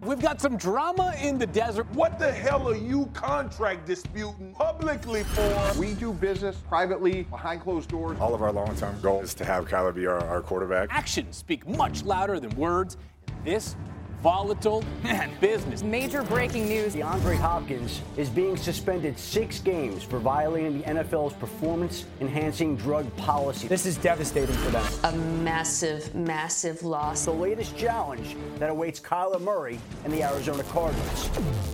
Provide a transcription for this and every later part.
We've got some drama in the desert. What the hell are you contract disputing publicly for? We do business privately, behind closed doors. All of our long-term goal is to have Kyler be our quarterback. Actions speak much louder than words in this volatile business. Major breaking news. DeAndre Hopkins is being suspended 6 games for violating the NFL's performance-enhancing drug policy. This is devastating for them. A massive, massive loss. The latest challenge that awaits Kyler Murray and the Arizona Cardinals.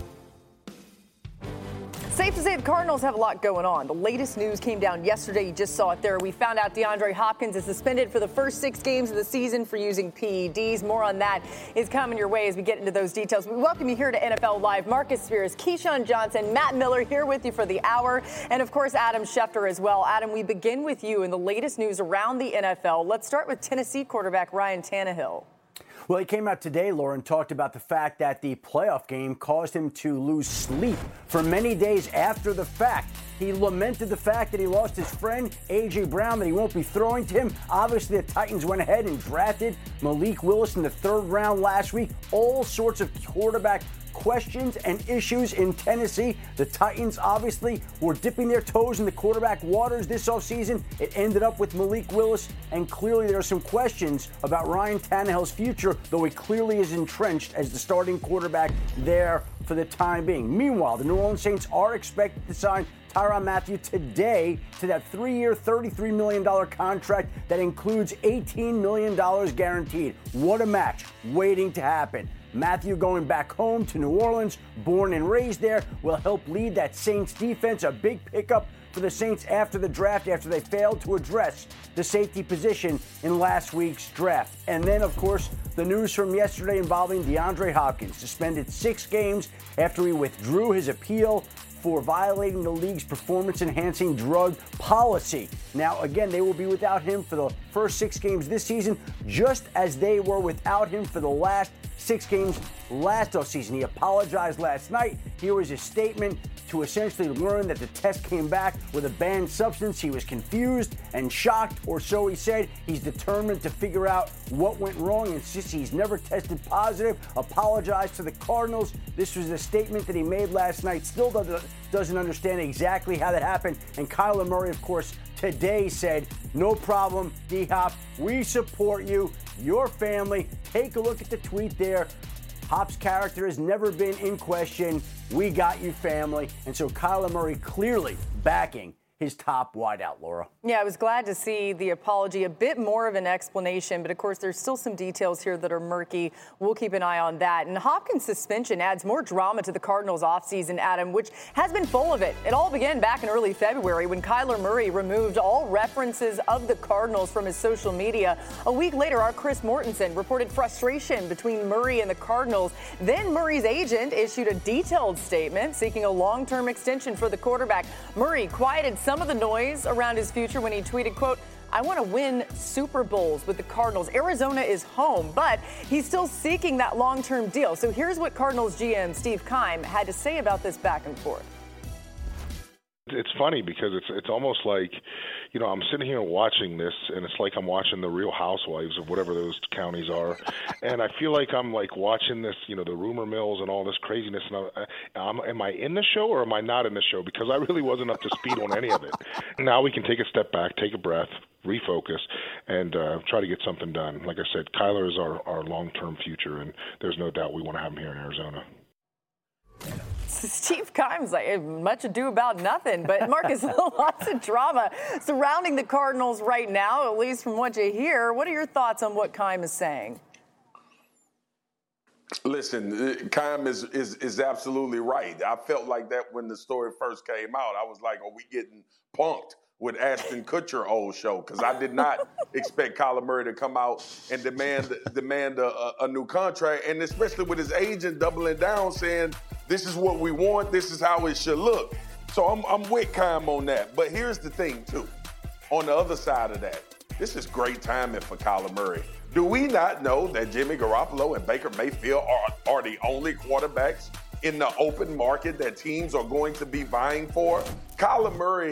Safe to say the Cardinals have a lot going on. The latest news came down yesterday. You just saw it there. We found out DeAndre Hopkins is suspended for the first 6 games of the season for using PEDs. More on that is coming your way as we get into those details. We welcome you here to NFL Live. Marcus Spears, Keyshawn Johnson, Matt Miller here with you for the hour. And, of course, Adam Schefter as well. Adam, we begin with you in the latest news around the NFL. Let's start with Tennessee quarterback Ryan Tannehill. Well, he came out today, Laura, and talked about the fact that the playoff game caused him to lose sleep for many days after the fact. He lamented the fact that he lost his friend, A.J. Brown, that he won't be throwing to him. Obviously, the Titans went ahead and drafted Malik Willis in the 3rd round last week. All sorts of quarterback questions and issues in Tennessee. The Titans obviously were dipping their toes in the quarterback waters this offseason. It ended up with Malik Willis, and clearly there are some questions about Ryan Tannehill's future, though he clearly is entrenched as the starting quarterback there for the time being. Meanwhile, the New Orleans Saints are expected to sign Tyrann Mathieu today to that 3-year, $33 million contract that includes $18 million guaranteed. What a match waiting to happen. Mathieu going back home to New Orleans, born and raised there, will help lead that Saints defense, a big pickup for the Saints after the draft, after they failed to address the safety position in last week's draft. And then, of course, the news from yesterday involving DeAndre Hopkins, suspended 6 games after he withdrew his appeal for violating the league's performance-enhancing drug policy. Now, again, they will be without him for the first 6 games this season, just as they were without him for the last 6 games last offseason. He apologized last night. Here was his statement to essentially learn that the test came back with a banned substance. He was confused and shocked, or so he said. He's determined to figure out what went wrong, and since he's never tested positive, apologized to the Cardinals. This was a statement that he made last night. Still doesn't understand exactly how that happened. And Kyler Murray, of course, today said, no problem, D-Hop. We support you, your family. Take a look at the tweet there. Hop's character has never been in question. We got you, family. And so Kyler Murray clearly backing his top wideout, Laura. Yeah, I was glad to see the apology, a bit more of an explanation, but of course there's still some details here that are murky. We'll keep an eye on that. And Hopkins' suspension adds more drama to the Cardinals offseason, Adam, which has been full of it. It all began back in early February when Kyler Murray removed all references of the Cardinals from his social media. A week later, our Chris Mortensen reported frustration between Murray and the Cardinals. Then Murray's agent issued a detailed statement seeking a long-term extension for the quarterback. Murray quieted some of the noise around his future when he tweeted, quote, I want to win Super Bowls with the Cardinals. Arizona is home, but he's still seeking that long-term deal. So here's what Cardinals GM Steve Keim had to say about this back and forth. It's funny because it's almost like, you know, I'm sitting here watching this, and it's like I'm watching the Real Housewives of whatever those counties are, and I feel like I'm like watching this, you know, the rumor mills and all this craziness. And am I in the show or am I not in the show? Because I really wasn't up to speed on any of it. Now we can take a step back, take a breath, refocus, and try to get something done. Like I said, Kyler is our long-term future, and there's no doubt we want to have him here in Arizona. Steve Keim's like, much ado about nothing. But, Marcus, lots of drama surrounding the Cardinals right now, at least from what you hear. What are your thoughts on what Keim is saying? Listen, Keim is absolutely right. I felt like that when the story first came out. I was like, are we getting punked with Ashton Kutcher old show? Because I did not expect Kyler Murray to come out and demand a new contract, and especially with his agent doubling down saying, this is what we want, this is how it should look. So I'm with Keim on that. But here's the thing, too. On the other side of that, this is great timing for Kyler Murray. Do we not know that Jimmy Garoppolo and Baker Mayfield are the only quarterbacks in the open market that teams are going to be vying for? Kyler Murray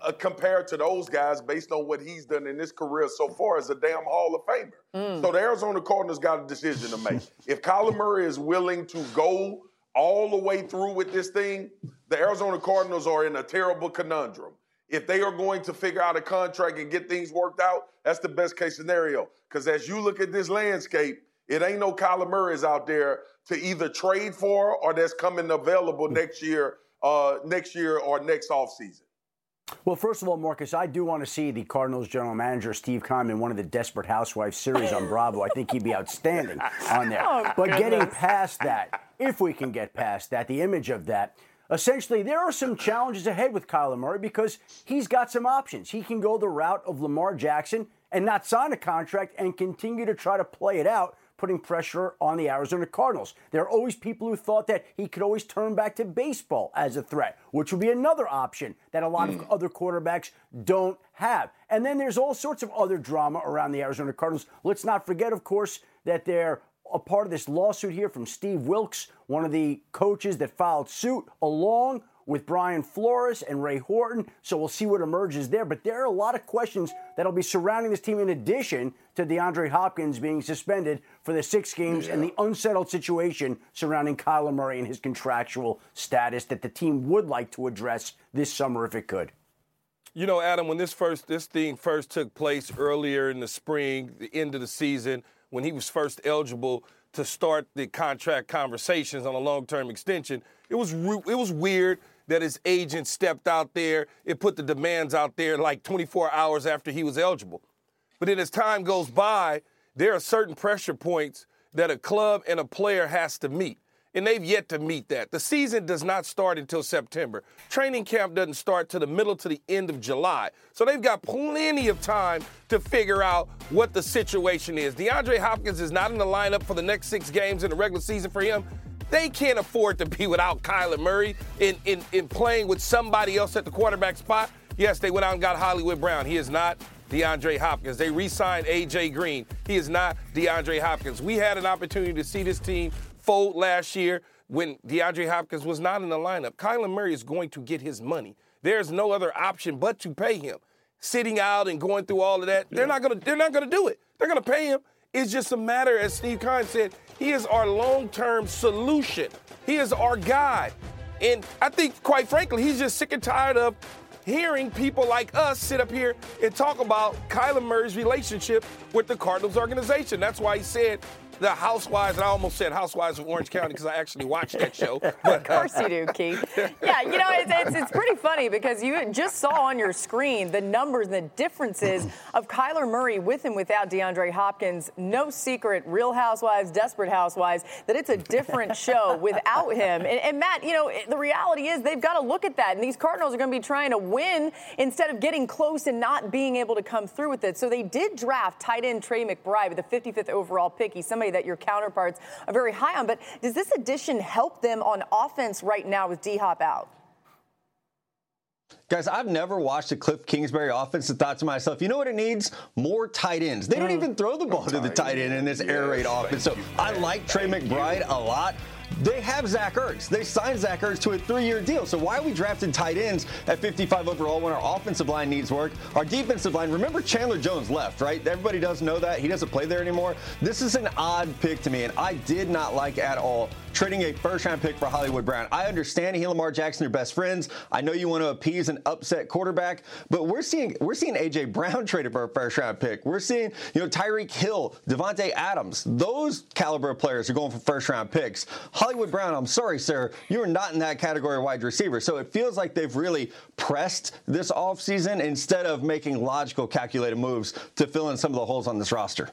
compared to those guys based on what he's done in his career so far as a damn Hall of Famer. So the Arizona Cardinals got a decision to make. If Kyler Murray is willing to go all the way through with this thing, the Arizona Cardinals are in a terrible conundrum. If they are going to figure out a contract and get things worked out, that's the best case scenario. Because as you look at this landscape, it ain't no Kyler Murray's out there to either trade for or that's coming available next year or next offseason. Well, first of all, Marcus, I do want to see the Cardinals general manager, Steve Keim, in one of the Desperate Housewives series on Bravo. I think he'd be outstanding on there. But getting past that, if we can get past that, the image of that, essentially there are some challenges ahead with Kyler Murray because he's got some options. He can go the route of Lamar Jackson and not sign a contract and continue to try to play it out, putting pressure on the Arizona Cardinals. There are always people who thought that he could always turn back to baseball as a threat, which would be another option that a lot of other quarterbacks don't have. And then there's all sorts of other drama around the Arizona Cardinals. Let's not forget, of course, that they're a part of this lawsuit here from Steve Wilks, one of the coaches that filed suit, along with Brian Flores and Ray Horton. So we'll see what emerges there. But there are a lot of questions that'll be surrounding this team in addition to DeAndre Hopkins being suspended for the 6 games and the unsettled situation surrounding Kyler Murray and his contractual status that the team would like to address this summer if it could. You know, Adam, when this thing first took place earlier in the spring, the end of the season, when he was first eligible to start the contract conversations on a long-term extension, it was weird that his agent stepped out there. It put the demands out there like 24 hours after he was eligible. But then as time goes by, there are certain pressure points that a club and a player has to meet. And they've yet to meet that. The season does not start until September. Training camp doesn't start to the middle to the end of July. So they've got plenty of time to figure out what the situation is. DeAndre Hopkins is not in the lineup for the next 6 games in the regular season for him. They can't afford to be without Kyler Murray in playing with somebody else at the quarterback spot. Yes, they went out and got Hollywood Brown. He is not DeAndre Hopkins. They re-signed A.J. Green. He is not DeAndre Hopkins. We had an opportunity to see this team fold last year when DeAndre Hopkins was not in the lineup. Kyler Murray is going to get his money. There's no other option but to pay him. Sitting out and going through all of that, they're not going to do it. They're going to pay him. It's just a matter, as Steve Keim said, he is our long-term solution. He is our guy. And I think, quite frankly, he's just sick and tired of hearing people like us sit up here and talk about Kyler Murray's relationship with the Cardinals organization. That's why he said the Housewives, and I almost said Housewives of Orange County because I actually watched that show. Of course you do, Keith. Yeah, you know, it's pretty funny because you just saw on your screen the numbers and the differences of Kyler Murray with and without DeAndre Hopkins. No secret, Real Housewives, Desperate Housewives, that it's a different show without him. And Matt, you know, the reality is they've got to look at that. And these Cardinals are going to be trying to win instead of getting close and not being able to come through with it. So they did draft tight end Trey McBride with the 55th overall pick. He's somebody that your counterparts are very high on. But does this addition help them on offense right now with D-Hop out? Guys, I've never watched a Cliff Kingsbury offense and thought to myself, you know what it needs? More tight ends. They don't even throw the ball to the tight end in this air raid offense. So I like Trey McBride a lot. They have Zach Ertz. They signed Zach Ertz to a 3-year deal. So why are we drafting tight ends at 55 overall when our offensive line needs work? Our defensive line, remember Chandler Jones left, right? Everybody does know that. He doesn't play there anymore. This is an odd pick to me, and I did not like at all trading a first-round pick for Hollywood Brown. I understand he and Lamar Jackson are best friends. I know you want to appease an upset quarterback, but we're seeing A.J. Brown traded for a first-round pick. We're seeing, Tyreek Hill, Devontae Adams. Those caliber of players are going for first-round picks. Hollywood Brown, I'm sorry, sir, you are not in that category of wide receiver. So it feels like they've really pressed this offseason instead of making logical, calculated moves to fill in some of the holes on this roster.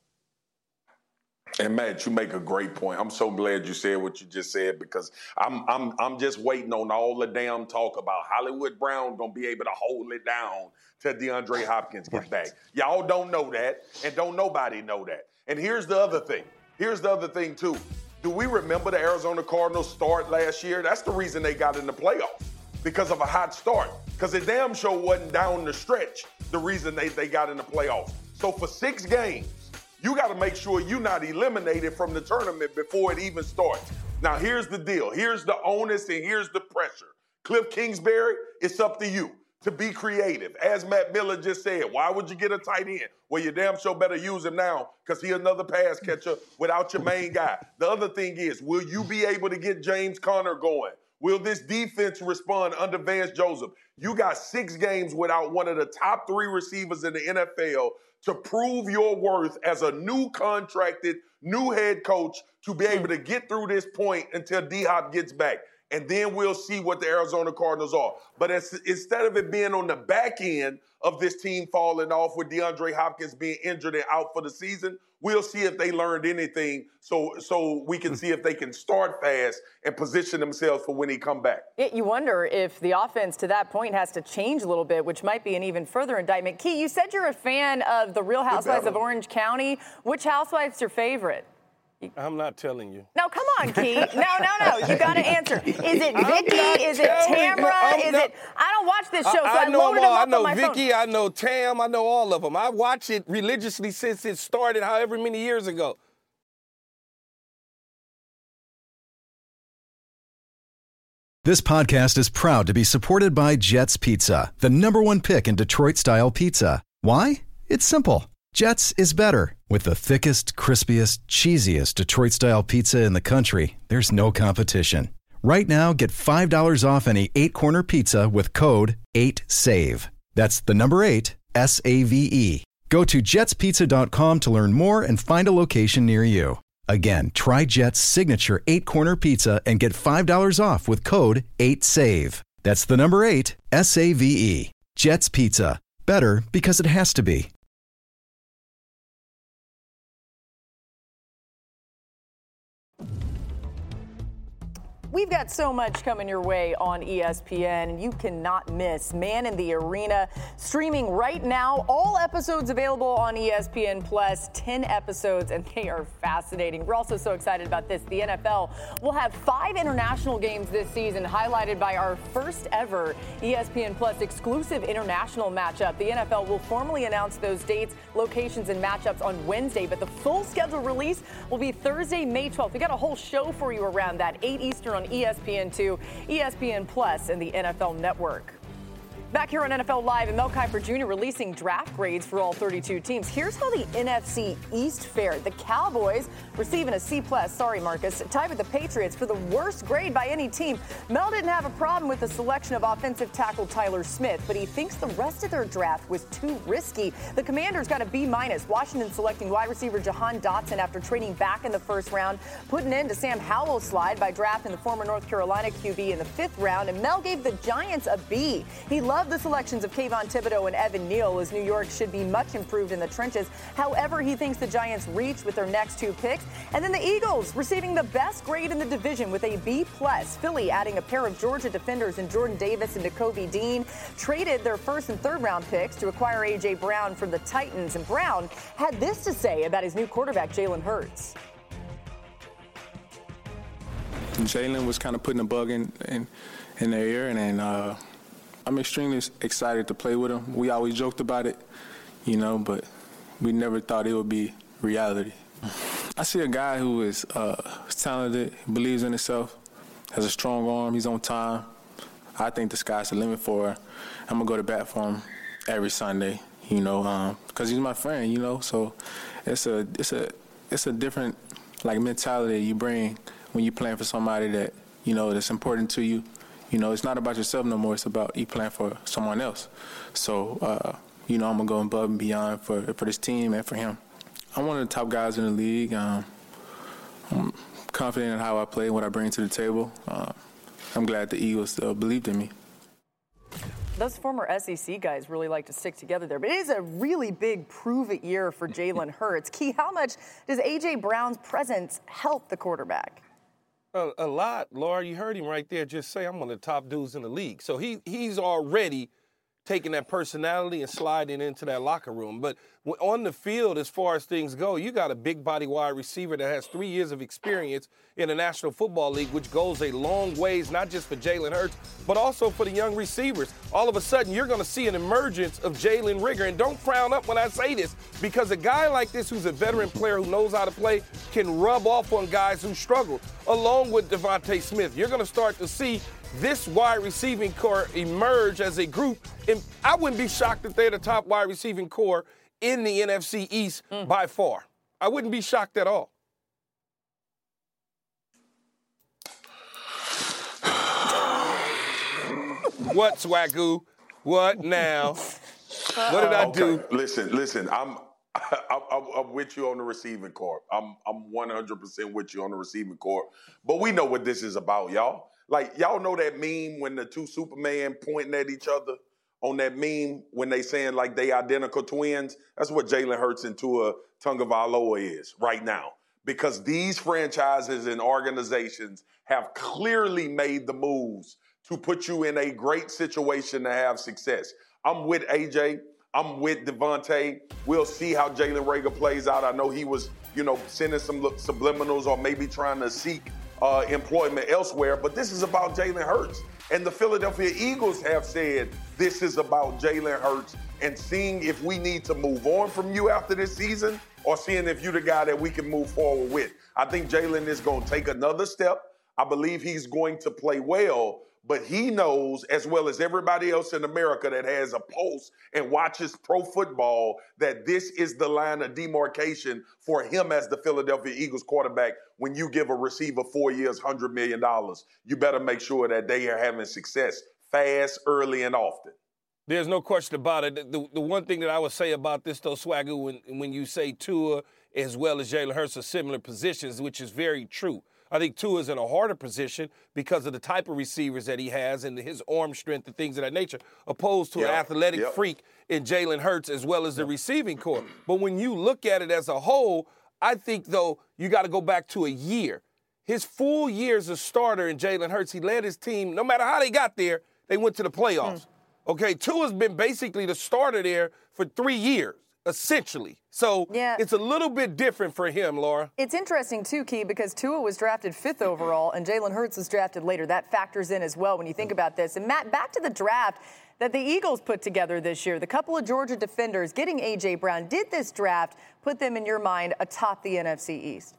And Matt, you make a great point. I'm so glad you said what you just said because I'm just waiting on all the damn talk about Hollywood Brown gonna be able to hold it down till DeAndre Hopkins gets back. Y'all don't know that, and don't nobody know that. And here's the other thing. Here's the other thing too. Do we remember the Arizona Cardinals start last year? That's the reason they got in the playoffs, because of a hot start. Because it damn sure wasn't down the stretch the reason they got in the playoffs. So for 6 games, you got to make sure you're not eliminated from the tournament before it even starts. Now, here's the deal. Here's the onus and here's the pressure. Cliff Kingsbury, it's up to you. to be creative. As Matt Miller just said, why would you get a tight end? Well, you damn sure better use him now because he's another pass catcher without your main guy. The other thing is, will you be able to get James Conner going? Will this defense respond under Vance Joseph? You got 6 games without one of the top 3 receivers in the NFL to prove your worth as a new contracted, new head coach to be able to get through this point until D-Hop gets back. And then we'll see what the Arizona Cardinals are. But instead of it being on the back end of this team falling off with DeAndre Hopkins being injured and out for the season, we'll see if they learned anything so we can see if they can start fast and position themselves for when he come back. You wonder if the offense to that point has to change a little bit, which might be an even further indictment. Key, you said you're a fan of the Real Housewives of Orange County. Which housewife's your favorite? I'm not telling you. No, come on, Key. No. You got to answer. Is it Vicky? Is it Tamra? Is it? I don't watch this show, so I loaded them up on my phone. I know Vicky. I know Tam. I know all of them. I watch it religiously since it started, however many years ago. This podcast is proud to be supported by Jets Pizza, the #1 pick in Detroit-style pizza. Why? It's simple. Jets is better. With the thickest, crispiest, cheesiest Detroit-style pizza in the country, there's no competition. Right now, get $5 off any 8-corner pizza with code 8SAVE. That's the number 8, S-A-V-E. Go to jetspizza.com to learn more and find a location near you. Again, try Jet's signature 8-corner pizza and get $5 off with code 8SAVE. That's the number 8, S-A-V-E. Jet's Pizza. Better because it has to be. We've got so much coming your way on ESPN, and you cannot miss Man in the Arena, streaming right now. All episodes available on ESPN Plus, 10 episodes, and they are fascinating. We're also so excited about this. The NFL will have 5 international games this season, highlighted by our first ever ESPN Plus exclusive international matchup. The NFL will formally announce those dates, locations, and matchups on Wednesday, but the full schedule release will be Thursday, May 12th. We got a whole show for you around that, 8 Eastern on ESPN2, ESPN Plus, and the NFL Network. Back here on NFL Live, and Mel Kiper Jr. releasing draft grades for all 32 teams. Here's how the NFC East fared. The Cowboys receiving a C+, sorry Marcus, tied with the Patriots for the worst grade by any team. Mel didn't have a problem with the selection of offensive tackle Tyler Smith, but he thinks the rest of their draft was too risky. The Commanders got a B-. Washington selecting wide receiver Jahan Dotson after trading back in the first round, putting an end to Sam Howell's slide by drafting the former North Carolina QB in the 5th round, and Mel gave the Giants a B. He loved the selections of Kayvon Thibodeau and Evan Neal, as New York should be much improved in the trenches. However, he thinks the Giants reach with their next 2 picks. And then the Eagles receiving the best grade in the division with a B+. Philly adding a pair of Georgia defenders in Jordan Davis and Nakobe Dean. Traded their 1st and 3rd round picks to acquire A.J. Brown from the Titans. And Brown had this to say about his new quarterback, Jalen Hurts. Jalen was kind of putting a bug in their ear, and I'm extremely excited to play with him. We always joked about it, but we never thought it would be reality. I see a guy who is talented, believes in himself, has a strong arm, he's on time. I think the sky's the limit for him. I'm going to go to bat for him every Sunday, because he's my friend, so it's a different mentality you bring when you're playing for somebody that, that's important to you. It's not about yourself no more. It's about you playing for someone else. So, I'm going to go above and beyond for this team and for him. I'm one of the top guys in the league. I'm confident in how I play and what I bring to the table. I'm glad the Eagles believed in me. Those former SEC guys really like to stick together there. But it is a really big prove-it year for Jalen Hurts. Key, how much does A.J. Brown's presence help the quarterback? A lot, Laura. You heard him right there just say, I'm one of the top dudes in the league. So he's already taking that personality and sliding into that locker room. But on the field, as far as things go, you got a big-body wide receiver that has 3 years of experience in the National Football League, which goes a long ways, not just for Jalen Hurts, but also for the young receivers. All of a sudden, you're going to see an emergence of Jalen Reagor. And don't frown up when I say this, because a guy like this who's a veteran player who knows how to play can rub off on guys who struggle, along with Devontae Smith. You're going to start to see this wide receiving core emerge as a group I wouldn't be shocked if they're the top wide receiving core in the NFC East by far. I wouldn't be shocked at all. What, Swagoo? What now? What did I do? Listen. I'm with you on the receiving corps. I'm 100% with you on the receiving corps. But we know what this is about, y'all. Like, y'all know that meme when the two Superman pointing at each other on that meme when they saying like they identical twins? That's what Jalen Hurts and Tua Tagovailoa is right now. Because these franchises and organizations have clearly made the moves to put you in a great situation to have success. I'm with AJ. I'm with Devontae. We'll see how Jalen Reagor plays out. I know he was, sending some subliminals or maybe trying to seek employment elsewhere. But this is about Jalen Hurts. And the Philadelphia Eagles have said this is about Jalen Hurts and seeing if we need to move on from you after this season or seeing if you're the guy that we can move forward with. I think Jalen is going to take another step. I believe he's going to play well. But he knows, as well as everybody else in America that has a pulse and watches pro football, that this is the line of demarcation for him as the Philadelphia Eagles quarterback. When you give a receiver 4 years, $100 million, you better make sure that they are having success fast, early, and often. There's no question about it. The one thing that I would say about this, though, Swagoo, when you say Tua as well as Jalen Hurts are similar positions, which is very true. I think Tua is in a harder position because of the type of receivers that he has and his arm strength and things of that nature, opposed to an athletic freak in Jalen Hurts as well as the receiving core. But when you look at it as a whole, I think, though, you got to go back to a year. His full year as a starter in Jalen Hurts, he led his team, no matter how they got there, they went to the playoffs. Okay, Tua's been basically the starter there for 3 years. Essentially. So it's a little bit different for him, Laura. It's interesting, too, Key, because Tua was drafted 5th overall and Jalen Hurts was drafted later. That factors in as well when you think about this. And, Matt, back to the draft that the Eagles put together this year. The couple of Georgia defenders getting A.J. Brown. Did this draft put them, in your mind, atop the NFC East?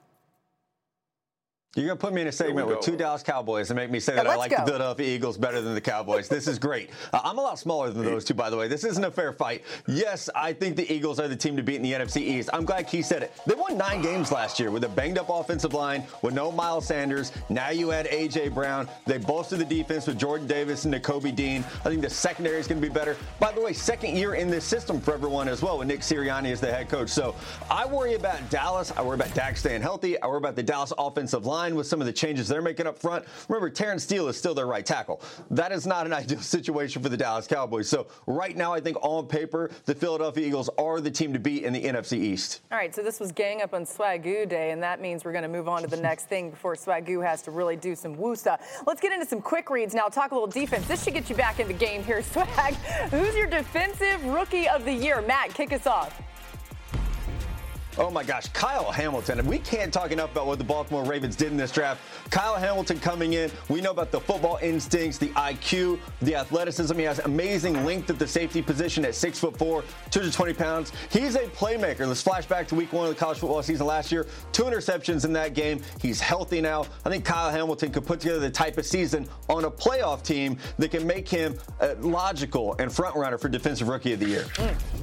You're going to put me in a segment with two Dallas Cowboys and make me say that I like the Philadelphia Eagles better than the Cowboys. This is great. I'm a lot smaller than those two, by the way. This isn't a fair fight. Yes, I think the Eagles are the team to beat in the NFC East. I'm glad Keith said it. They won 9 games last year with a banged-up offensive line, with no Miles Sanders. Now you add A.J. Brown. They bolstered the defense with Jordan Davis and Nakobe Dean. I think the secondary is going to be better. By the way, second year in this system for everyone as well, with Nick Sirianni as the head coach. So I worry about Dallas. I worry about Dak staying healthy. I worry about the Dallas offensive line with some of the changes they're making up front. Remember, Terrence Steele is still their right tackle. That is not an ideal situation for the Dallas Cowboys. So right now, I think on paper, the Philadelphia Eagles are the team to beat in the NFC East. All right, so this was Gang Up on Swagoo Day, and that means we're going to move on to the next thing before Swagoo has to really do some woo-stuff. Let's get into some quick reads now. Talk a little defense. This should get you back in the game here, Swag. Who's your defensive rookie of the year? Matt, kick us off. Oh, my gosh, Kyle Hamilton. We can't talk enough about what the Baltimore Ravens did in this draft. Kyle Hamilton coming in. We know about the football instincts, the IQ, the athleticism. He has amazing length at the safety position at 6'4", 220 pounds. He's a playmaker. Let's flash back to week 1 of the college football season last year. 2 interceptions in that game. He's healthy now. I think Kyle Hamilton could put together the type of season on a playoff team that can make him logical and front runner for Defensive Rookie of the Year.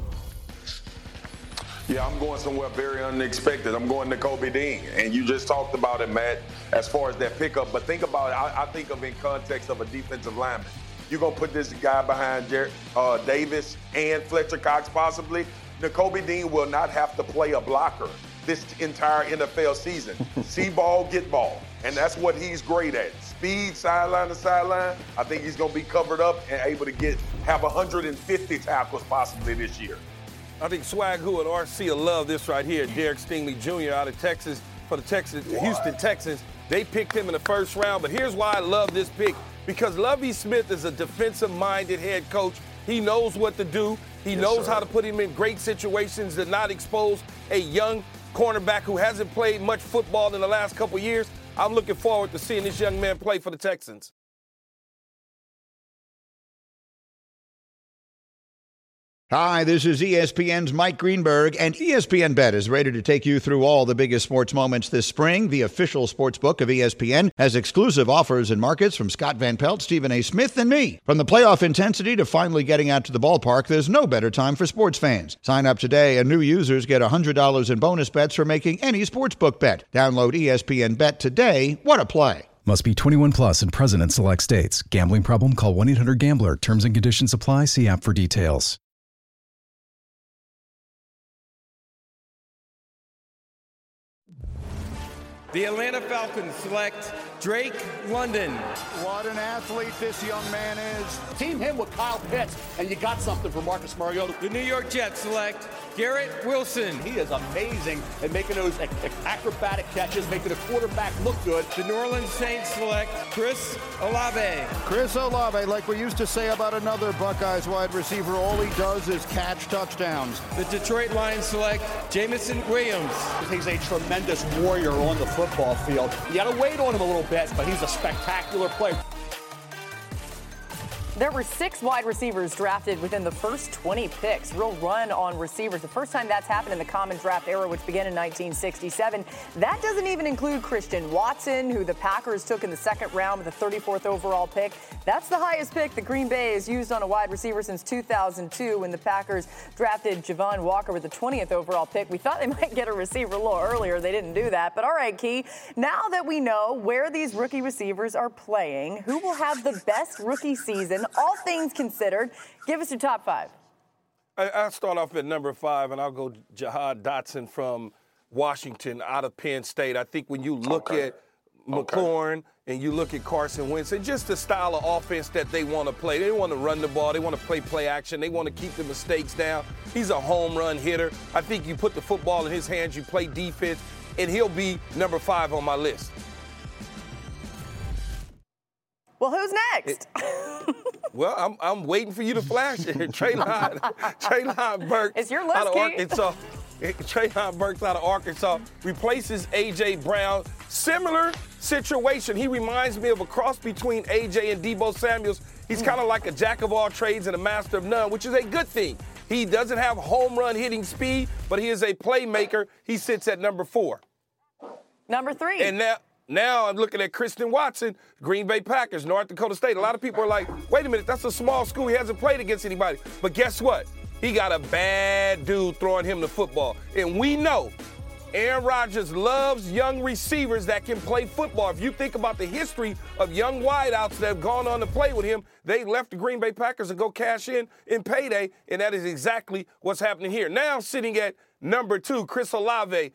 Yeah, I'm going somewhere very unexpected. I'm going to Nakobe Dean. And you just talked about it, Matt, as far as that pickup. But think about it. I think of in context of a defensive lineman. You're going to put this guy behind Davis and Fletcher Cox possibly. Nakobe Dean will not have to play a blocker this entire NFL season. See ball, get ball. And that's what he's great at. Speed, sideline to sideline. I think he's going to be covered up and able to have 150 tackles possibly this year. I think Swagoo and RC will love this right here. Derek Stingley Jr. out of Texas for the Houston Texans. They picked him in the first round, but here's why I love this pick. Because Lovie Smith is a defensive-minded head coach. He knows what to do. He knows how to put him in great situations to not expose a young cornerback who hasn't played much football in the last couple years. I'm looking forward to seeing this young man play for the Texans. Hi, this is ESPN's Mike Greenberg, and ESPN Bet is ready to take you through all the biggest sports moments this spring. The official sports book of ESPN has exclusive offers and markets from Scott Van Pelt, Stephen A. Smith, and me. From the playoff intensity to finally getting out to the ballpark, there's no better time for sports fans. Sign up today, and new users get $100 in bonus bets for making any sportsbook bet. Download ESPN Bet today. What a play. Must be 21 plus and present in select states. Gambling problem? Call 1-800-GAMBLER. Terms and conditions apply. See app for details. The Atlanta Falcons select Drake London. What an athlete this young man is. Team him with Kyle Pitts, and you got something for Marcus Mariota. The New York Jets select Garrett Wilson. He is amazing at making those acrobatic catches, making a quarterback look good. The New Orleans Saints select Chris Olave. Chris Olave, like we used to say about another Buckeyes wide receiver, all he does is catch touchdowns. The Detroit Lions select Jameson Williams. He's a tremendous warrior on the football field. You got to wait on him a little bit, but he's a spectacular player. There were 6 wide receivers drafted within the first 20 picks. Real run on receivers. The first time that's happened in the common draft era, which began in 1967. That doesn't even include Christian Watson, who the Packers took in the second round with the 34th overall pick. That's the highest pick that Green Bay has used on a wide receiver since 2002, when the Packers drafted Javon Walker with the 20th overall pick. We thought they might get a receiver a little earlier. They didn't do that. But all right, Key, now that we know where these rookie receivers are playing, who will have the best rookie season, all things considered, give us your top 5. I'll start off at number 5, and I'll go Jahan Dotson from Washington out of Penn State. I think when you look at McLaurin and you look at Carson Wentz, and just the style of offense that they want to play. They want to run the ball. They want to play action. They want to keep the mistakes down. He's a home run hitter. I think you put the football in his hands, you play defense, and he'll be number 5 on my list. Well, who's next? Well, I'm waiting for you to flash it. Treylon Burks. It's your list, out of Key. Arkansas. Treylon Burks out of Arkansas replaces A.J. Brown. Similar situation. He reminds me of a cross between A.J. and Deebo Samuels. He's kind of like a jack of all trades and a master of none, which is a good thing. He doesn't have home run hitting speed, but he is a playmaker. He sits at number 4. Number 3. And now I'm looking at Christian Watson, Green Bay Packers, North Dakota State. A lot of people are like, wait a minute, that's a small school. He hasn't played against anybody. But guess what? He got a bad dude throwing him the football. And we know Aaron Rodgers loves young receivers that can play football. If you think about the history of young wideouts that have gone on to play with him, they left the Green Bay Packers and go cash in payday, and that is exactly what's happening here. Now sitting at number 2, Chris Olave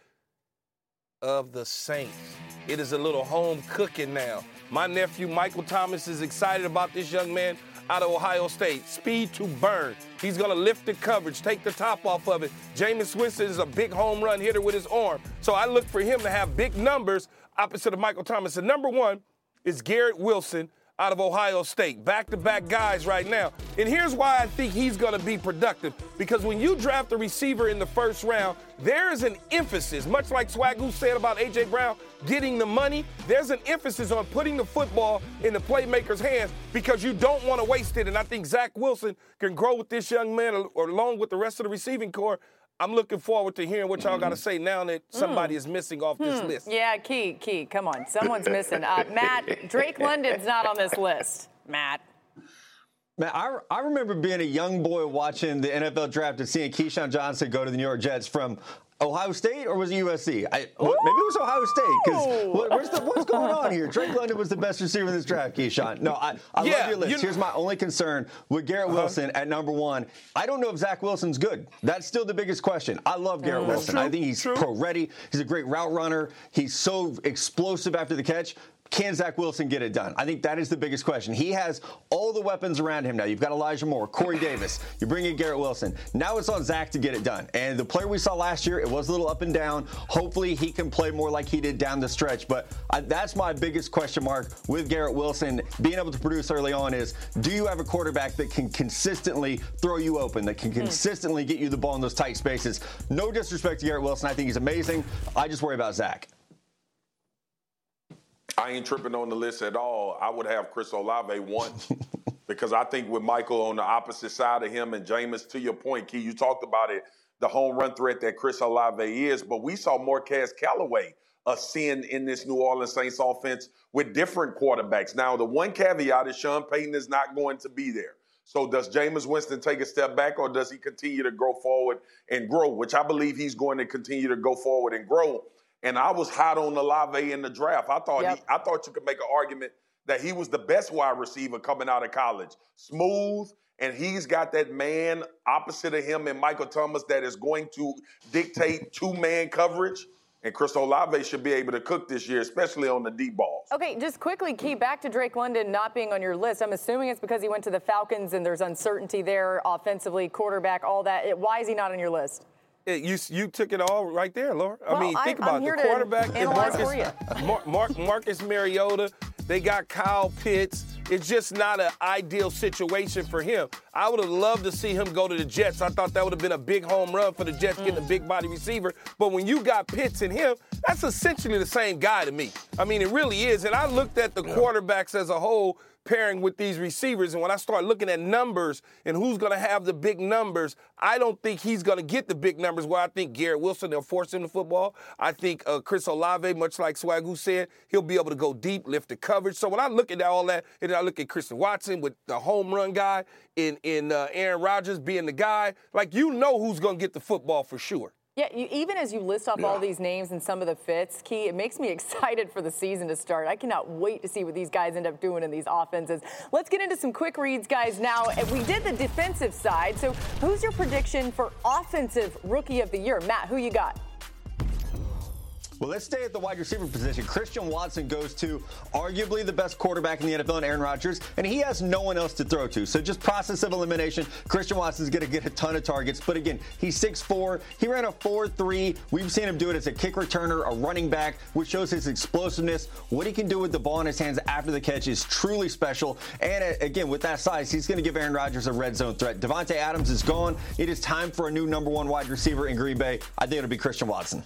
of the Saints. It is a little home cooking now. My nephew, Michael Thomas, is excited about this young man out of Ohio State. Speed to burn. He's going to lift the coverage, take the top off of it. Jameis Winston is a big home run hitter with his arm. So I look for him to have big numbers opposite of Michael Thomas. And number 1 is Garrett Wilson out of Ohio State. Back-to-back guys right now. And here's why I think he's going to be productive. Because when you draft a receiver in the first round, there is an emphasis, much like Swagoo said about A.J. Brown getting the money, there's an emphasis on putting the football in the playmaker's hands because you don't want to waste it. And I think Zach Wilson can grow with this young man along with the rest of the receiving corps. I'm looking forward to hearing what y'all got to say now that somebody is missing off this list. Yeah, Key, come on. Someone's missing. Matt, Drake London's not on this list. Matt. Man, I remember being a young boy watching the NFL draft and seeing Keyshawn Johnson go to the New York Jets from Ohio State, or was it USC? Maybe it was Ohio State, because what's going on here? Drake London was the best receiver in this draft, Keyshawn. No, I love your list. Here's my only concern with Garrett Wilson at number 1. I don't know if Zach Wilson's good. That's still the biggest question. I love Garrett Wilson. I think he's pro-ready. He's a great route runner. He's so explosive after the catch. Can Zach Wilson get it done? I think that is the biggest question. He has all the weapons around him now. You've got Elijah Moore, Corey Davis. You bring in Garrett Wilson. Now it's on Zach to get it done. And the player we saw last year, it was a little up and down. Hopefully he can play more like he did down the stretch. But that's my biggest question mark with Garrett Wilson being able to produce early on is, do you have a quarterback that can consistently throw you open, that can consistently get you the ball in those tight spaces? No disrespect to Garrett Wilson. I think he's amazing. I just worry about Zach. I ain't tripping on the list at all. I would have Chris Olave 1 because I think with Michael on the opposite side of him and Jameis, to your point, Key, you talked about it, the home run threat that Chris Olave is, but we saw Marquez Callaway ascend in this New Orleans Saints offense with different quarterbacks. Now, the one caveat is Sean Payton is not going to be there. So does Jameis Winston take a step back, or does he continue to go forward and grow, which I believe he's going to continue to go forward and grow. And I was hot on Olave in the draft. I thought you could make an argument that he was the best wide receiver coming out of college. Smooth, and he's got that man opposite of him and Michael Thomas that is going to dictate two-man coverage. And Chris Olave should be able to cook this year, especially on the deep balls. Okay, just quickly, Key, back to Drake London not being on your list. I'm assuming it's because he went to the Falcons and there's uncertainty there, offensively, quarterback, all that. Why is he not on your list? You took it all right there, Laura. Well, I mean, think about it. The quarterback is Marcus Mariota. They got Kyle Pitts. It's just not an ideal situation for him. I would have loved to see him go to the Jets. I thought that would have been a big home run for the Jets, getting a big body receiver. But when you got Pitts and him, that's essentially the same guy to me. I mean, it really is. And I looked at the quarterbacks as a whole, pairing with these receivers, and when I start looking at numbers and who's going to have the big numbers, I don't think he's going to get the big numbers where I think Garrett Wilson, they'll force him to football. I think Chris Olave, much like Swagoo said, he'll be able to go deep, lift the coverage. So when I look at all that, and then I look at Christian Watson with the home run guy, in Aaron Rodgers being the guy, like, you know who's going to get the football for sure. Yeah, even as you list off all these names and some of the fits, Key, it makes me excited for the season to start. I cannot wait to see what these guys end up doing in these offenses. Let's get into some quick reads, guys, now. We did the defensive side, so who's your prediction for offensive rookie of the year? Matt, who you got? Well, let's stay at the wide receiver position. Christian Watson goes to arguably the best quarterback in the NFL in Aaron Rodgers, and he has no one else to throw to. So just process of elimination, Christian Watson's going to get a ton of targets. But again, he's 6'4". He ran a 4.3. We've seen him do it as a kick returner, a running back, which shows his explosiveness. What he can do with the ball in his hands after the catch is truly special. And again, with that size, he's going to give Aaron Rodgers a red zone threat. Davante Adams is gone. It is time for a new number one wide receiver in Green Bay. I think it'll be Christian Watson.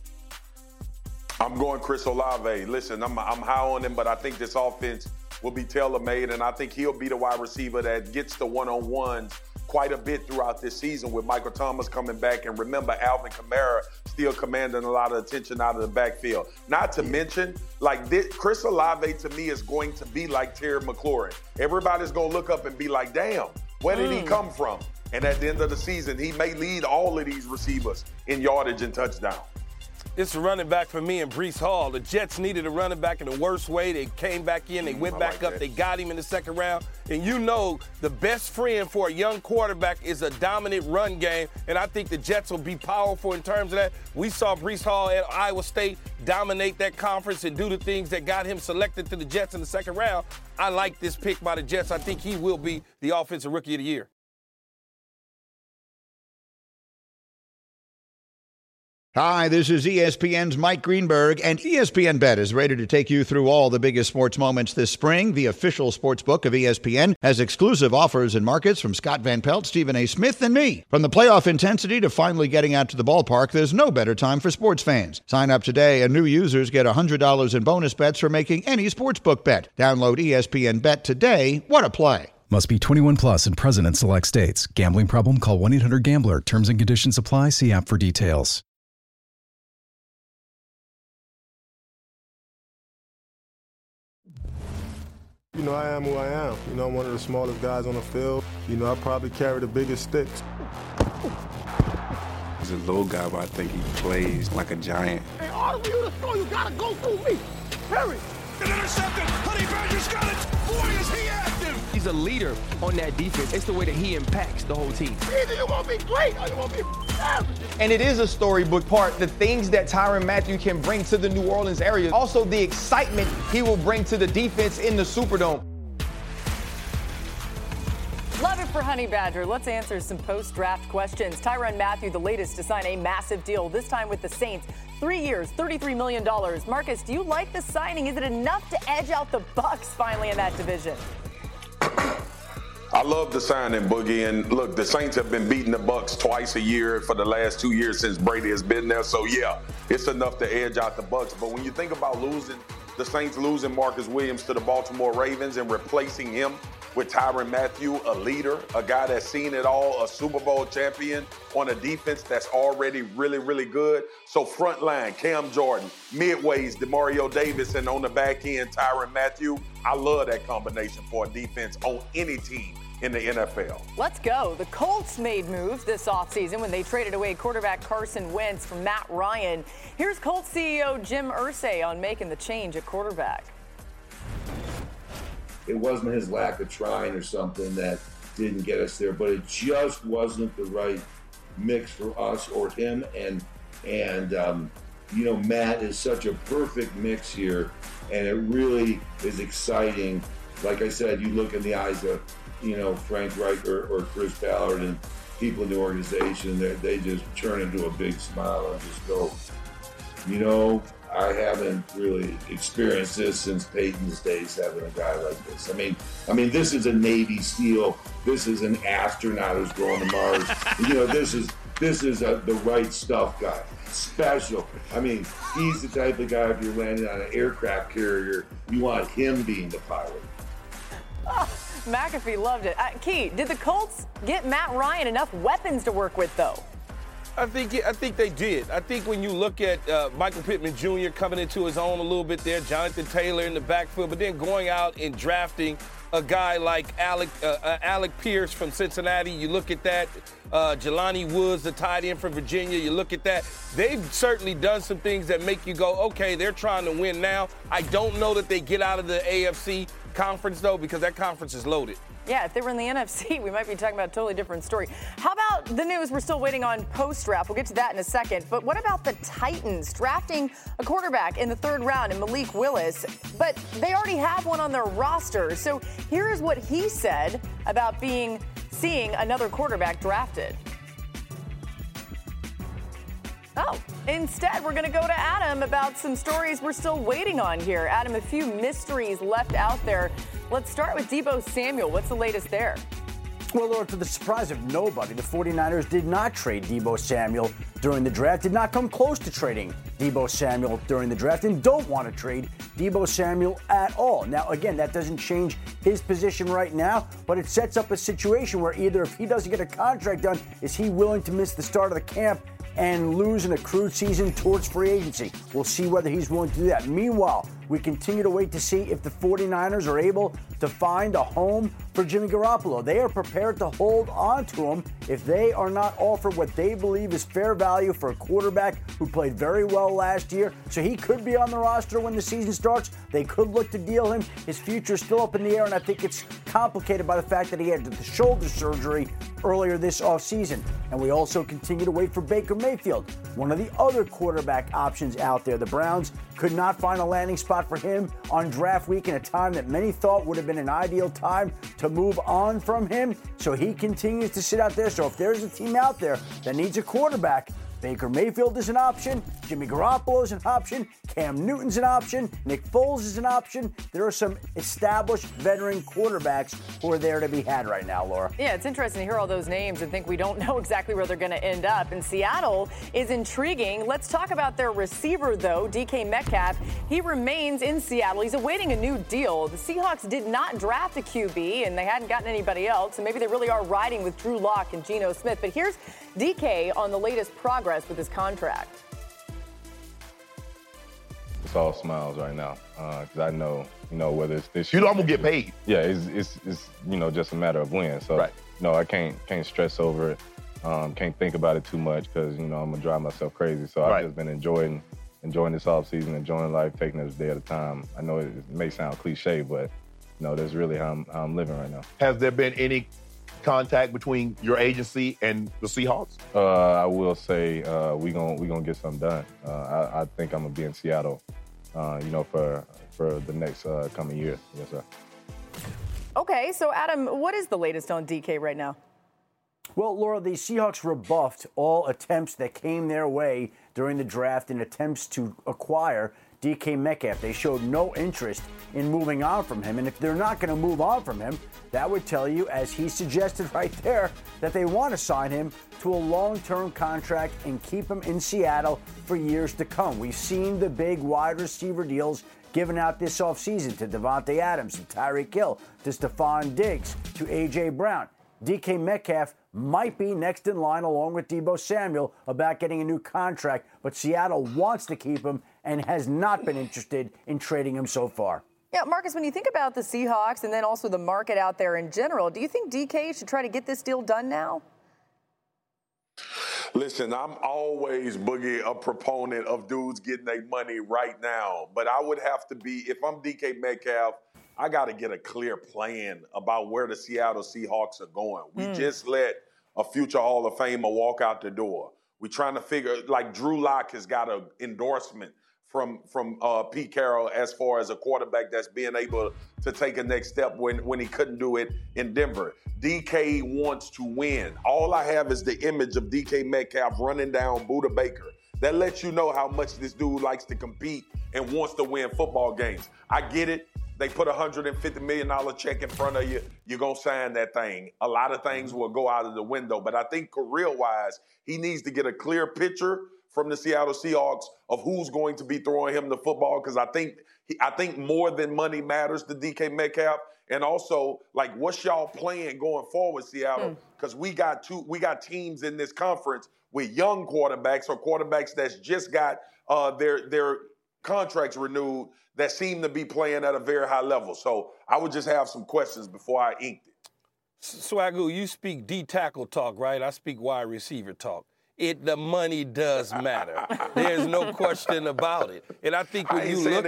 I'm going Chris Olave. Listen, I'm high on him, but I think this offense will be tailor-made, and I think he'll be the wide receiver that gets the one-on-ones quite a bit throughout this season with Michael Thomas coming back. And remember, Alvin Kamara still commanding a lot of attention out of the backfield. Not to mention, like this, Chris Olave to me is going to be like Terry McLaurin. Everybody's going to look up and be like, damn, where did he come from? And at the end of the season, he may lead all of these receivers in yardage and touchdown. It's a running back for me and Breece Hall. The Jets needed a running back in the worst way. They came back in. They went back up. They got him in the second round. And you know the best friend for a young quarterback is a dominant run game. And I think the Jets will be powerful in terms of that. We saw Breece Hall at Iowa State dominate that conference and do the things that got him selected to the Jets in the second round. I like this pick by the Jets. I think he will be the offensive rookie of the year. Hi, this is ESPN's Mike Greenberg, and ESPN Bet is ready to take you through all the biggest sports moments this spring. The official sports book of ESPN has exclusive offers and markets from Scott Van Pelt, Stephen A. Smith, and me. From the playoff intensity to finally getting out to the ballpark, there's no better time for sports fans. Sign up today, and new users get $100 in bonus bets for making any sportsbook bet. Download ESPN Bet today. What a play. Must be 21 plus and present in select states. Gambling problem? Call 1-800-GAMBLER. Terms and conditions apply. See app for details. You know, I am who I am. You know, I'm one of the smallest guys on the field. You know, I probably carry the biggest sticks. He's a little guy, but I think he plays like a giant. In order for you to score, you got to go through me. Hurry. An intercepted. Honey Badger's got it. Boy, is he active. He's a leader on that defense. It's the way that he impacts the whole team. Either you want to be great or you want to be average. And it is a storybook part, the things that Tyrann Mathieu can bring to the New Orleans area. Also, the excitement he will bring to the defense in the Superdome. Love it for Honey Badger. Let's answer some post-draft questions. Tyrann Mathieu, the latest to sign a massive deal, this time with the Saints. 3 years, $33 million. Marcus, do you like the signing? Is it enough to edge out the Bucs finally in that division? I love the signing, Boogie. And look, the Saints have been beating the Bucs twice a year for the last 2 years since Brady has been there. So, yeah, it's enough to edge out the Bucs. But when you think about the Saints losing Marcus Williams to the Baltimore Ravens and replacing him with Tyrann Mathieu, a leader, a guy that's seen it all, a Super Bowl champion on a defense that's already really, really good. So front line, Cam Jordan, midways, Demario Davis, and on the back end, Tyrann Mathieu. I love that combination for a defense on any team in the NFL. Let's go. The Colts made moves this offseason when they traded away quarterback Carson Wentz for Matt Ryan. Here's Colts CEO Jim Irsay on making the change at quarterback. It wasn't his lack of trying or something that didn't get us there, but it just wasn't the right mix for us or him. And Matt is such a perfect mix here, and it really is exciting. Like I said, you look in the eyes of Frank Reich or Chris Ballard and people in the organization, they just turn into a big smile and just go, I haven't really experienced this since Peyton's days, having a guy like this. I mean, this is a Navy SEAL. This is an astronaut who's going to Mars. This is the right stuff guy. Special. I mean, he's the type of guy, if you're landing on an aircraft carrier, you want him being the pilot. Oh, McAfee loved it. Key, did the Colts get Matt Ryan enough weapons to work with, though? I think they did. I think when you look at Michael Pittman Jr. coming into his own a little bit there, Jonathan Taylor in the backfield, but then going out and drafting a guy like Alec Pierce from Cincinnati, you look at that. Jelani Woods, the tight end from Virginia, you look at that. They've certainly done some things that make you go, okay, they're trying to win now. I don't know that they get out of the AFC conference, though, because that conference is loaded. Yeah, if they were in the NFC, we might be talking about a totally different story. How about the news we're still waiting on post-draft? We'll get to that in a second. But what about the Titans drafting a quarterback in the third round in Malik Willis? But they already have one on their roster. So here's what he said about seeing another quarterback drafted. Oh, instead, we're going to go to Adam about some stories we're still waiting on here. Adam, a few mysteries left out there. Let's start with Deebo Samuel. What's the latest there? Well, Lord, to the surprise of nobody, the 49ers did not trade Deebo Samuel during the draft, did not come close to trading Deebo Samuel during the draft, and don't want to trade Deebo Samuel at all. Now, again, that doesn't change his position right now, but it sets up a situation where either if he doesn't get a contract done, is he willing to miss the start of the camp and lose an accrued season towards free agency? We'll see whether he's willing to do that. Meanwhile, we continue to wait to see if the 49ers are able to find a home for Jimmy Garoppolo. They are prepared to hold on to him if they are not offered what they believe is fair value for a quarterback who played very well last year. So he could be on the roster when the season starts. They could look to deal him. His future is still up in the air, and I think it's complicated by the fact that he had the shoulder surgery earlier this offseason. And we also continue to wait for Baker Mayfield, one of the other quarterback options out there. The Browns could not find a landing spot for him on draft week in a time that many thought would have been an ideal time to move on from him. So he continues to sit out there. So if there's a team out there that needs a quarterback, Baker Mayfield is an option, Jimmy Garoppolo is an option, Cam Newton's an option, Nick Foles is an option. There are some established veteran quarterbacks who are there to be had right now, Laura. Yeah, it's interesting to hear all those names and think we don't know exactly where they're going to end up. And Seattle is intriguing. Let's talk about their receiver, though, DK Metcalf. He remains in Seattle. He's awaiting a new deal. The Seahawks did not draft a QB, and they hadn't gotten anybody else. So maybe they really are riding with Drew Lock and Geno Smith. But here's DK on the latest progress with his contract. It's all smiles right now because I know, whether it's this year. You know I'm gonna get paid. Yeah, it's just a matter of when. So, right. I can't stress over it. Can't think about it too much because, I'm gonna drive myself crazy. So I've just been enjoying this off season, enjoying life, taking it a day at a time. I know it may sound cliche, but, that's really how I'm living right now. Has there been any contact between your agency and the Seahawks? I will say we gonna get something done. I think I'm gonna be in Seattle, for the next coming year. Yes, sir. Okay, so Adam, what is the latest on DK right now? Well, Laura, the Seahawks rebuffed all attempts that came their way during the draft in attempts to acquire DK Metcalf. They showed no interest in moving on from him. And if they're not going to move on from him, that would tell you, as he suggested right there, that they want to sign him to a long-term contract and keep him in Seattle for years to come. We've seen the big wide receiver deals given out this offseason to Devontae Adams, to Tyreek Hill, to Stephon Diggs, to A.J. Brown. DK Metcalf might be next in line along with Deebo Samuel about getting a new contract, but Seattle wants to keep him and has not been interested in trading him so far. Yeah, Marcus, when you think about the Seahawks and then also the market out there in general, do you think DK should try to get this deal done now? Listen, I'm always, Boogie, a proponent of dudes getting their money right now. But I would have to be, if I'm DK Metcalf, I got to get a clear plan about where the Seattle Seahawks are going. We just let a future Hall of Famer walk out the door. We're trying to figure, like Drew Lock has got an endorsement from Pete Carroll as far as a quarterback that's being able to take a next step when he couldn't do it in Denver. DK wants to win. All I have is the image of DK Metcalf running down Buda Baker. That lets you know how much this dude likes to compete and wants to win football games. I get it. They put a $150 million check in front of you. You're going to sign that thing. A lot of things will go out of the window. But I think career-wise, he needs to get a clear picture from the Seattle Seahawks of who's going to be throwing him the football, because I think more than money matters to DK Metcalf. And also, like, what's y'all playing going forward, Seattle? Because we got teams in this conference with young quarterbacks or quarterbacks that's just got their contracts renewed that seem to be playing at a very high level. So I would just have some questions before I inked it. Swagoo, you speak D-tackle talk, right? I speak wide receiver talk. The money does matter. There's no question about it. And I think when you look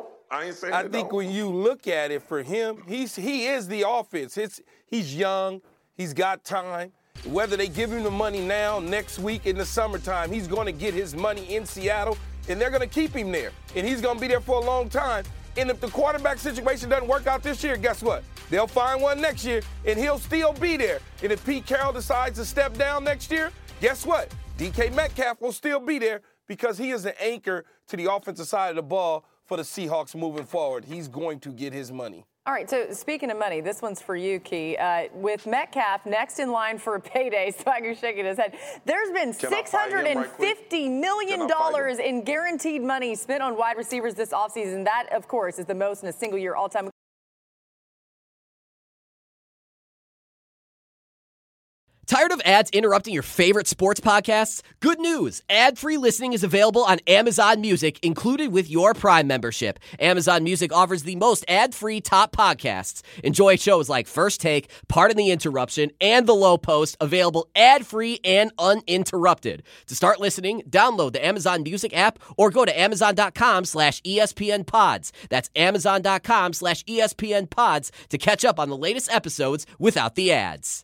at it for him, he is the offense. He's young. He's got time. Whether they give him the money now, next week, in the summertime, he's going to get his money in Seattle, and they're going to keep him there. And he's going to be there for a long time. And if the quarterback situation doesn't work out this year, guess what? They'll find one next year, and he'll still be there. And if Pete Carroll decides to step down next year, guess what? DK Metcalf will still be there because he is an anchor to the offensive side of the ball for the Seahawks moving forward. He's going to get his money. All right, so speaking of money, this one's for you, Key. With Metcalf next in line for a payday, Swagger's shaking his head. There's been $650 million in guaranteed money spent on wide receivers this offseason. That, of course, is the most in a single year all-time. Tired of ads interrupting your favorite sports podcasts? Good news! Ad-free listening is available on Amazon Music, included with your Prime membership. Amazon Music offers the most ad-free top podcasts. Enjoy shows like First Take, Pardon the Interruption, and The Low Post, available ad-free and uninterrupted. To start listening, download the Amazon Music app or go to amazon.com/ESPNpods. That's amazon.com/ESPNpods to catch up on the latest episodes without the ads.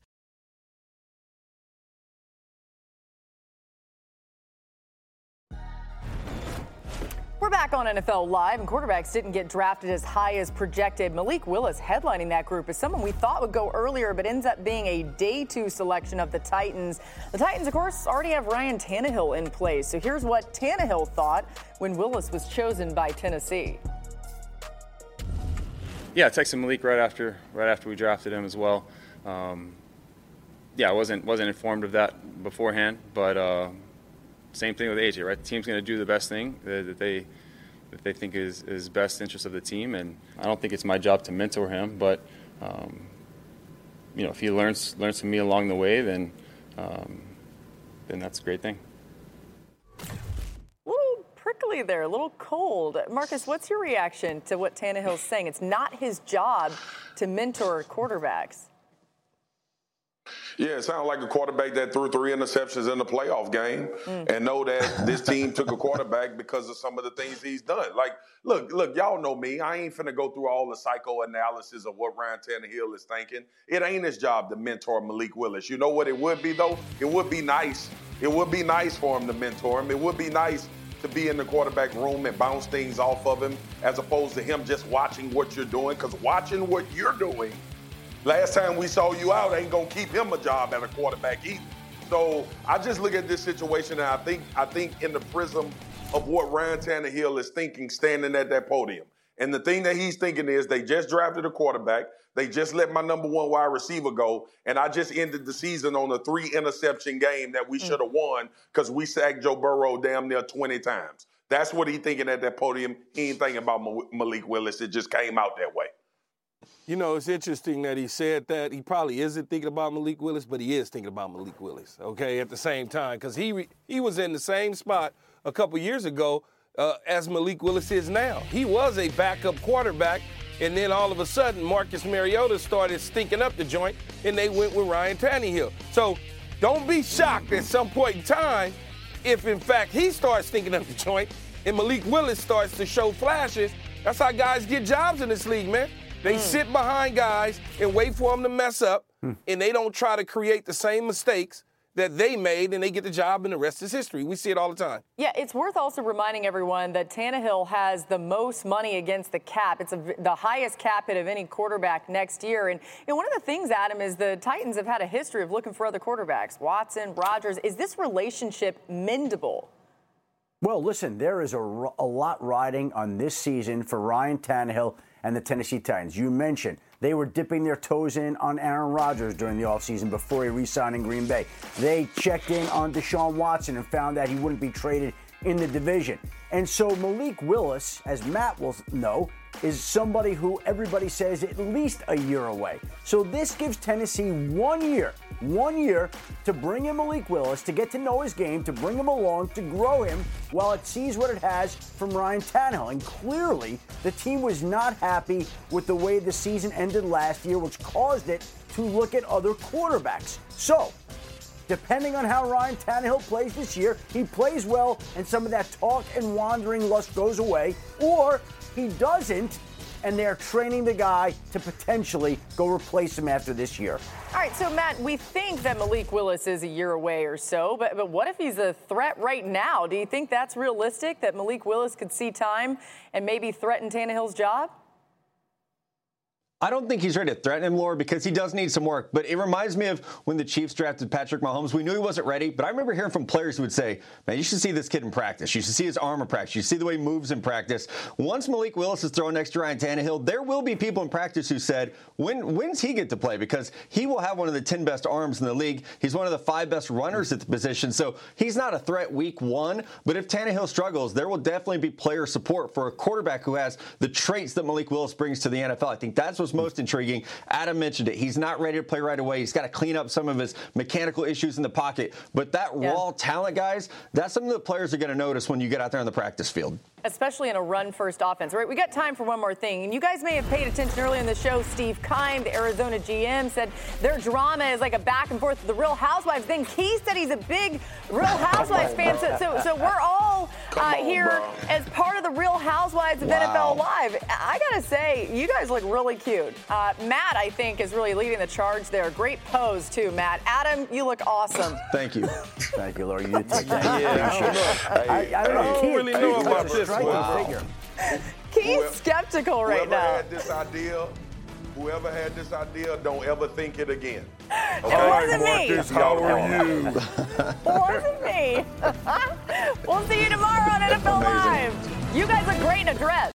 We're back on NFL Live, and quarterbacks didn't get drafted as high as projected. Malik Willis headlining that group is someone we thought would go earlier, but ends up being a day 2 selection of the Titans. The Titans, of course, already have Ryan Tannehill in place. So here's what Tannehill thought when Willis was chosen by Tennessee. Yeah, I texted Malik right after we drafted him as well. I wasn't informed of that beforehand, but same thing with AJ, right? The team's going to do the best thing that they think is best interest of the team, and I don't think it's my job to mentor him, but if he learns from me along the way, then that's a great thing. A little prickly there, a little cold. Marcus, what's your reaction to what Tannehill's saying? It's not his job to mentor quarterbacks. Yeah, it sounds like a quarterback that threw 3 interceptions in the playoff game and know that this team took a quarterback because of some of the things he's done. Like, look, y'all know me. I ain't finna go through all the psychoanalysis of what Ryan Tannehill is thinking. It ain't his job to mentor Malik Willis. You know what it would be, though? It would be nice. It would be nice for him to mentor him. It would be nice to be in the quarterback room and bounce things off of him as opposed to him just watching what you're doing, because watching what you're doing, last time we saw you out, ain't gonna keep him a job at a quarterback either. So I just look at this situation, and I think in the prism of what Ryan Tannehill is thinking standing at that podium. And the thing that he's thinking is, they just drafted a quarterback. They just let my number 1 wide receiver go. And I just ended the season on a 3-interception game that we should have won because we sacked Joe Burrow damn near 20 times. That's what he thinking at that podium. He ain't thinking about Malik Willis. It just came out that way. You know, it's interesting that he said that. He probably isn't thinking about Malik Willis, but he is thinking about Malik Willis, okay, at the same time, because he was in the same spot a couple years ago as Malik Willis is now. He was a backup quarterback, and then all of a sudden Marcus Mariota started stinking up the joint, and they went with Ryan Tannehill. So don't be shocked at some point in time if, in fact, he starts stinking up the joint and Malik Willis starts to show flashes. That's how guys get jobs in this league, man. They sit behind guys and wait for them to mess up, and they don't try to create the same mistakes that they made, and they get the job, and the rest is history. We see it all the time. Yeah, it's worth also reminding everyone that Tannehill has the most money against the cap. It's the highest cap hit of any quarterback next year. And one of the things, Adam, is the Titans have had a history of looking for other quarterbacks. Watson, Rodgers. Is this relationship mendable? Well, listen, there is a lot riding on this season for Ryan Tannehill and the Tennessee Titans. You mentioned they were dipping their toes in on Aaron Rodgers during the offseason before he re-signed in Green Bay. They checked in on Deshaun Watson and found that he wouldn't be traded in the division. And so Malik Willis, as Matt will know, is somebody who everybody says at least a year away. So this gives Tennessee 1 year to bring in Malik Willis, to get to know his game, to bring him along, to grow him while it sees what it has from Ryan Tannehill. And clearly, the team was not happy with the way the season ended last year, which caused it to look at other quarterbacks. So, depending on how Ryan Tannehill plays this year, he plays well and some of that talk and wandering lust goes away, or he doesn't, and they're training the guy to potentially go replace him after this year. All right, so, Matt, we think that Malik Willis is a year away or so, but what if he's a threat right now? Do you think that's realistic, that Malik Willis could see time and maybe threaten Tannehill's job? I don't think he's ready to threaten him, Laura, because he does need some work. But it reminds me of when the Chiefs drafted Patrick Mahomes. We knew he wasn't ready, but I remember hearing from players who would say, man, you should see this kid in practice. You should see his arm in practice. You should see the way he moves in practice. Once Malik Willis is thrown next to Ryan Tannehill, there will be people in practice who said, when's he get to play? Because he will have one of the 10 best arms in the league. He's one of the 5 best runners at the position. So he's not a threat week 1. But if Tannehill struggles, there will definitely be player support for a quarterback who has the traits that Malik Willis brings to the NFL. I think that's what's most intriguing. Adam mentioned it. He's not ready to play right away. He's got to clean up some of his mechanical issues in the pocket. But that raw talent, guys, that's something that players are going to notice when you get out there on the practice field. Especially in a run-first offense. All right, we got time for one more thing. And you guys may have paid attention earlier in the show. Steve Keim, the Arizona GM, said their drama is like a back and forth with the Real Housewives. Then Key said he's a big Real Housewives fan. So we're all here as part of the Real Housewives of NFL Live. I got to say, you guys look really cute. Matt, I think, is really leading the charge there. Great pose, too, Matt. Adam, you look awesome. Thank you. Thank you, Laura. You did take that. I don't really know about this. Wow. He's skeptical right now. Whoever had this idea, don't ever think it again. Okay? It wasn't me. Marcus, how are you? It wasn't me. We'll see you tomorrow on NFL Live. You guys look great in a dress.